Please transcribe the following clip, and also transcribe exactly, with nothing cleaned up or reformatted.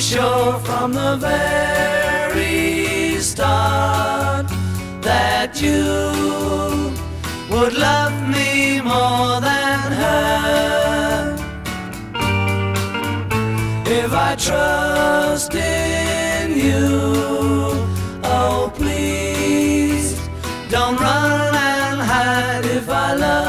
sure from the very start that you would love me more than her. If I trust in you,